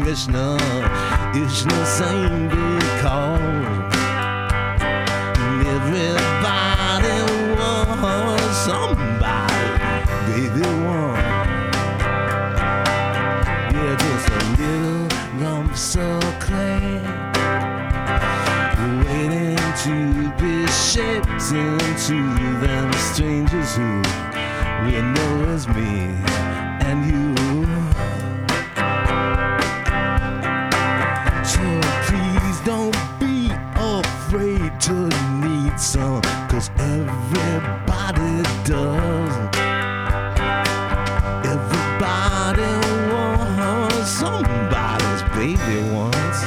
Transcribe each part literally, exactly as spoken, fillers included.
Krishna, Krishna same because everybody wants somebody, baby one. Yeah, just a little lumps of clay waiting to be shaped into them strangers who we know as me and you. So please don't be afraid to need some, 'cause everybody does. Everybody wants somebody's baby once.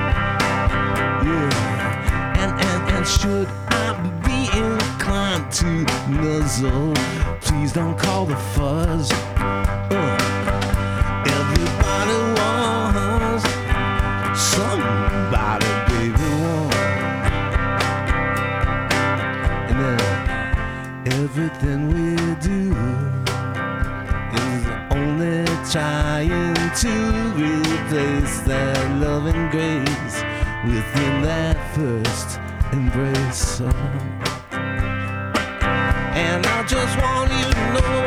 Yeah, and, and, and should I be inclined to nuzzle, please don't call the fuzz. Uh, everybody wants somebody, baby, one. And then everything we do is only trying to replace that loving grace within that first embrace. And I just want you to know